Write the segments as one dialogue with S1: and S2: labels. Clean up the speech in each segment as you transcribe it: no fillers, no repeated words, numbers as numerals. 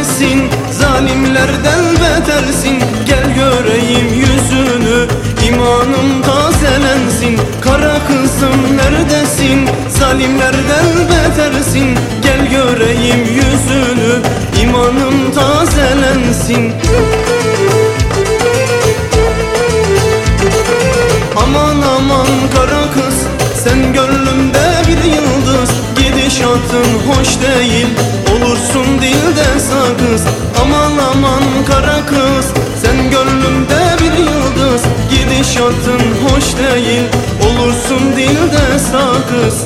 S1: neredesin? Zalimlerden betersin. Gel göreyim yüzünü, imanım tazelensin. Kara kızım neredesin? Zalimlerden betersin. Gel göreyim yüzünü, imanım tazelensin. Aman aman kara kız, sen gönlümde bir yıldız. Gidişatın hoş değil, olursun dilde sakız. Aman aman kara kız, sen gönlümde bir yıldız. Gidişatın hoş değil, olursun dilde sakız.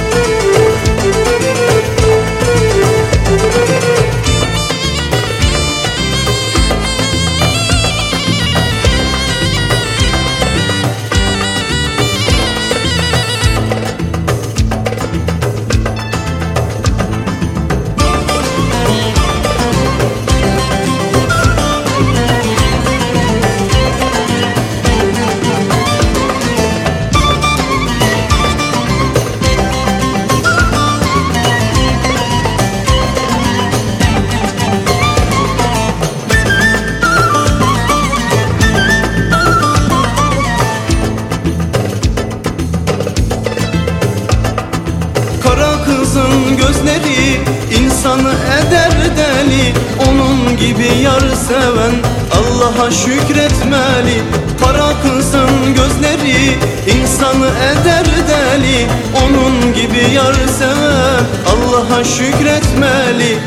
S1: Kara kızın gözleri insanı eder deli. Onun gibi yar seven Allah'a şükretmeli. Kara kızın gözleri insanı eder deli. Onun gibi yar seven Allah'a şükretmeli.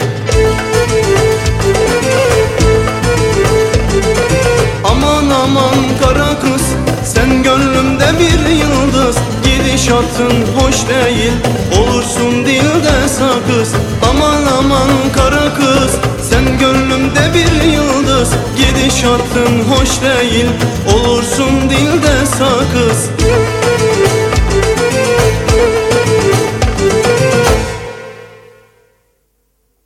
S1: Aman aman kara kız, sen gönlümde bir yıldız. Gidişatın hoş değil, olursun dilde sakız. Aman aman kara kız, sen gönlümde bir yıldız. Gidişatın hoş değil, olursun dilde sakız.